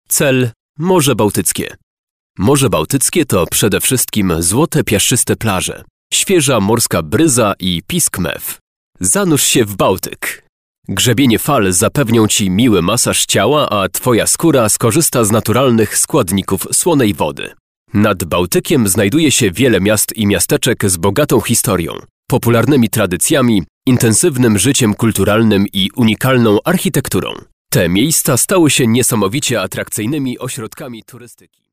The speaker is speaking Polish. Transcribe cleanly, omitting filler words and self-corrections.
Cel – Morze Bałtyckie. Morze Bałtyckie to przede wszystkim złote, piaszczyste plaże, świeża morska bryza i pisk mew. Zanurz się w Bałtyk. Grzebienie fal zapewnią Ci miły masaż ciała, a Twoja skóra skorzysta z naturalnych składników słonej wody. Nad Bałtykiem znajduje się wiele miast i miasteczek z bogatą historią, popularnymi tradycjami, intensywnym życiem kulturalnym i unikalną architekturą. Te miejsca stały się niesamowicie atrakcyjnymi ośrodkami turystyki.